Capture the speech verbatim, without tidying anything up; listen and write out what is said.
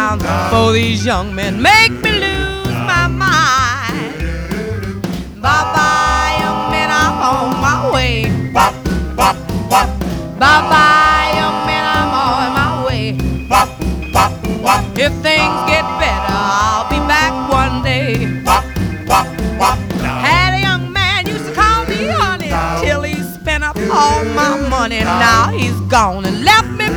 around for these young men make me lose my mind. Bye-bye, young men, I'm on my way. Bye-bye, young men, I'm on my way. If things get better, I'll be back one day. Had a young man used to call me honey till he spent up all my money. Now he's gone and left me